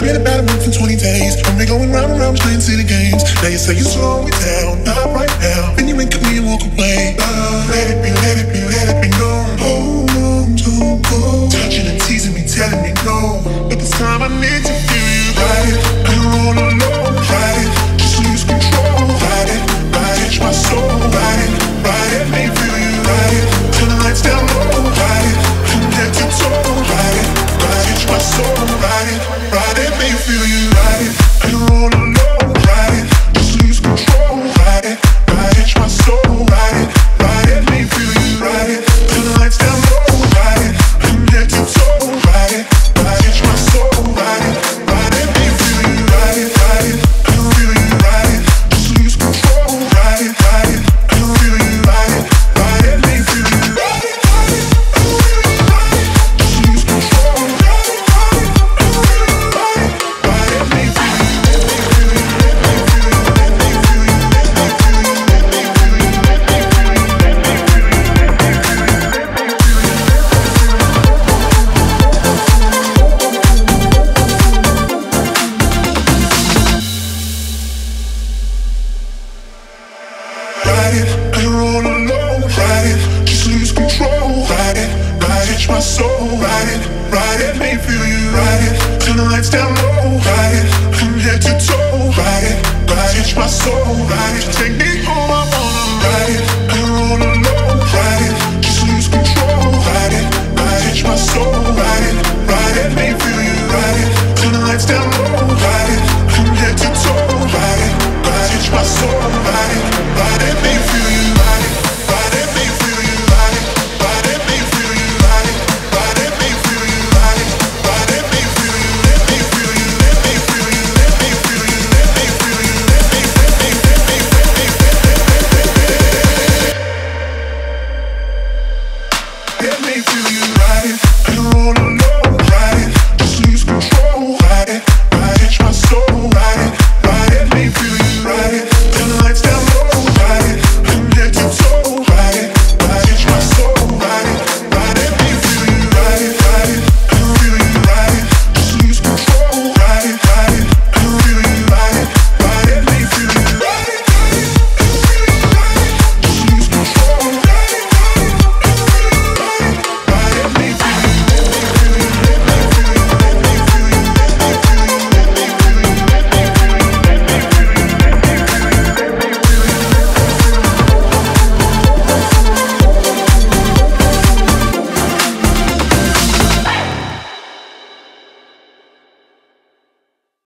been about a month and 20 days. I've been going round and round playing city games. Now you say you slow me down, not right now. Then you wink at me and walk away. Let it be, let it be, let it be known. Hold on, don't go. Touching and teasing me, telling me no. But this time I need to feel you. Ride it, I don't all alone. Ride it, just lose control. Ride it, touch my soul. Ride it, make me feel you. Ride it, turn the lights down low. Ride it, from head to toe. Ride it, touch my soul. Ride it, make me feel you. Ride it, I don't all alone.